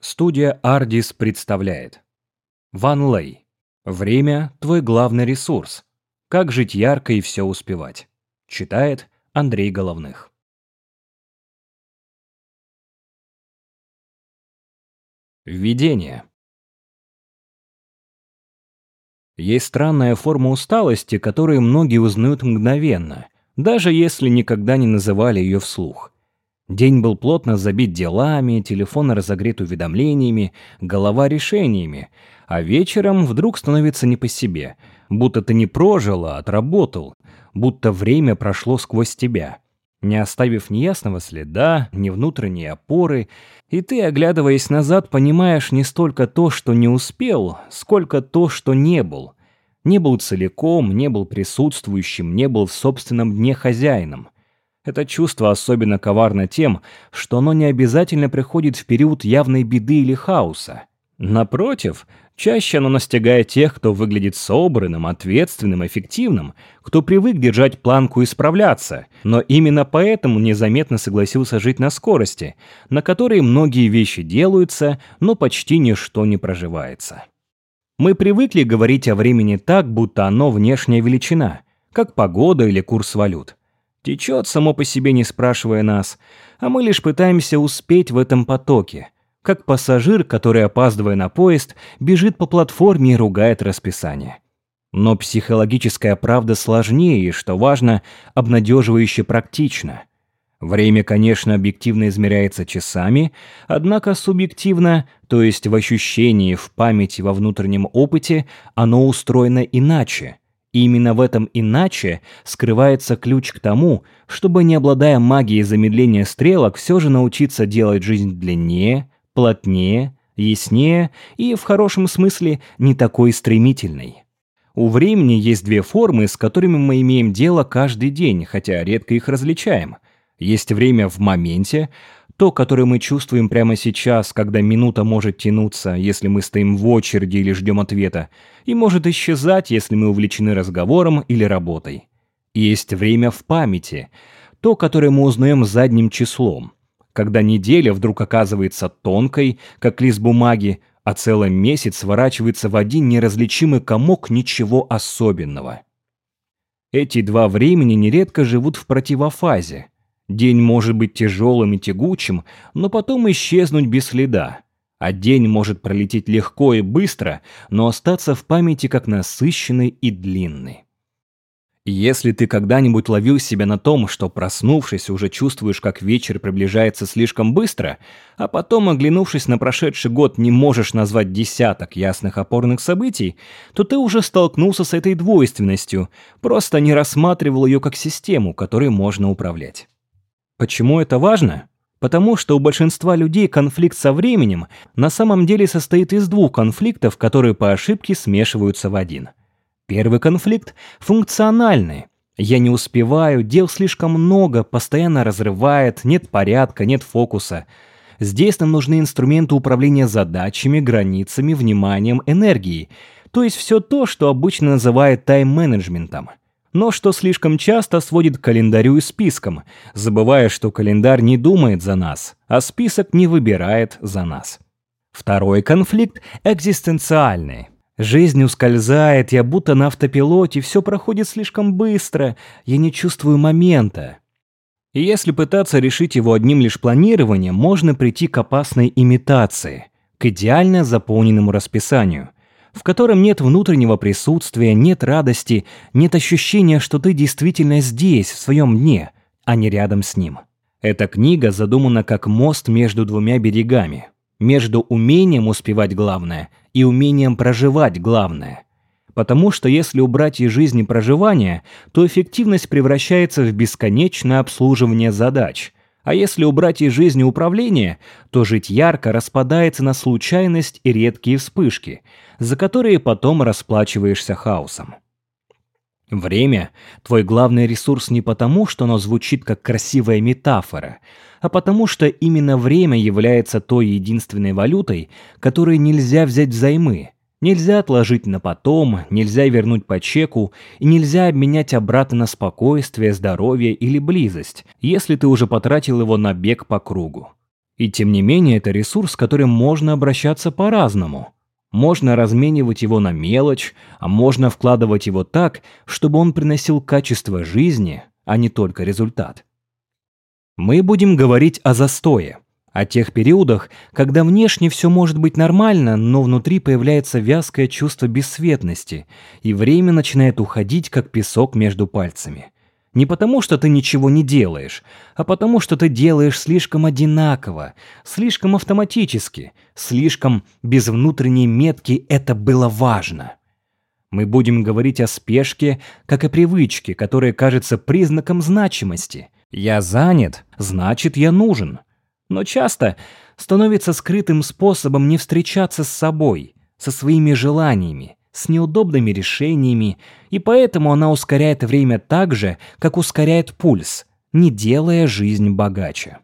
Студия Ardis представляет Ван Лей. Время – твой главный ресурс. Как жить ярко и все успевать. Читает Андрей Головных. Введение. Есть странная форма усталости, которую многие узнают мгновенно, даже если никогда не называли ее вслух. День был плотно забит делами, телефон разогрет уведомлениями, голова решениями, а вечером вдруг становится не по себе, будто ты не прожил, а отработал, будто время прошло сквозь тебя, не оставив ни ясного следа, ни внутренней опоры, и ты, оглядываясь назад, понимаешь не столько то, что не успел, сколько то, что не был. Не был целиком, не был присутствующим, не был в собственном дне хозяином. Это чувство особенно коварно тем, что оно не обязательно приходит в период явной беды или хаоса. Напротив, чаще оно настигает тех, кто выглядит собранным, ответственным, эффективным, кто привык держать планку и справляться, но именно поэтому незаметно согласился жить на скорости, на которой многие вещи делаются, но почти ничто не проживается. Мы привыкли говорить о времени так, будто оно внешняя величина, как погода или курс валют. Течет само по себе, не спрашивая нас, а мы лишь пытаемся успеть в этом потоке, как пассажир, который, опаздывая на поезд, бежит по платформе и ругает расписание. Но психологическая правда сложнее и, что важно, обнадеживающе практично. Время, конечно, объективно измеряется часами, однако субъективно, то есть в ощущении, в памяти, во внутреннем опыте, оно устроено иначе. И именно в этом «иначе» скрывается ключ к тому, чтобы, не обладая магией замедления стрелок, все же научиться делать жизнь длиннее, плотнее, яснее и, в хорошем смысле, не такой стремительной. У времени есть две формы, с которыми мы имеем дело каждый день, хотя редко их различаем. Есть время в моменте, то, которое мы чувствуем прямо сейчас, когда минута может тянуться, если мы стоим в очереди или ждем ответа, и может исчезать, если мы увлечены разговором или работой. Есть время в памяти, то, которое мы узнаем задним числом, когда неделя вдруг оказывается тонкой, как лист бумаги, а целый месяц сворачивается в один неразличимый комок ничего особенного. Эти два времени нередко живут в противофазе. День может быть тяжелым и тягучим, но потом исчезнуть без следа. А день может пролететь легко и быстро, но остаться в памяти как насыщенный и длинный. Если ты когда-нибудь ловил себя на том, что, проснувшись, уже чувствуешь, как вечер приближается слишком быстро, а потом, оглянувшись на прошедший год, не можешь назвать десяток ясных опорных событий, то ты уже столкнулся с этой двойственностью, просто не рассматривал ее как систему, которой можно управлять. Почему это важно? Потому что у большинства людей конфликт со временем на самом деле состоит из двух конфликтов, которые по ошибке смешиваются в один. Первый конфликт – функциональный. Я не успеваю, дел слишком много, постоянно разрывает, нет порядка, нет фокуса. Здесь нам нужны инструменты управления задачами, границами, вниманием, энергией. То есть все то, что обычно называют тайм-менеджментом. Но что слишком часто сводит к календарю и спискам, забывая, что календарь не думает за нас, а список не выбирает за нас. Второй конфликт экзистенциальный. Жизнь ускользает, я будто на автопилоте, все проходит слишком быстро, я не чувствую момента. И если пытаться решить его одним лишь планированием, можно прийти к опасной имитации, к идеально заполненному расписанию, в котором нет внутреннего присутствия, нет радости, нет ощущения, что ты действительно здесь, в своем дне, а не рядом с ним. Эта книга задумана как мост между двумя берегами, между умением успевать главное и умением проживать главное. Потому что если убрать из жизни проживание, то эффективность превращается в бесконечное обслуживание задач. А если убрать из жизни управление, то жить ярко распадается на случайность и редкие вспышки, за которые потом расплачиваешься хаосом. Время – твой главный ресурс не потому, что оно звучит как красивая метафора, а потому что именно время является той единственной валютой, которую нельзя взять взаймы, нельзя отложить на потом, нельзя вернуть по чеку и нельзя обменять обратно на спокойствие, здоровье или близость, если ты уже потратил его на бег по кругу. И тем не менее, это ресурс, с которым можно обращаться по-разному. Можно разменивать его на мелочь, а можно вкладывать его так, чтобы он приносил качество жизни, а не только результат. Мы будем говорить о застое, о тех периодах, когда внешне все может быть нормально, но внутри появляется вязкое чувство бесцветности, и время начинает уходить, как песок между пальцами. Не потому, что ты ничего не делаешь, а потому, что ты делаешь слишком одинаково, слишком автоматически, слишком без внутренней метки «это было важно». Мы будем говорить о спешке, как о привычке, которая кажется признаком значимости. Я занят, значит, я нужен. Но часто становится скрытым способом не встречаться с собой, со своими желаниями, с неудобными решениями, и поэтому она ускоряет время так же, как ускоряет пульс, не делая жизнь богаче.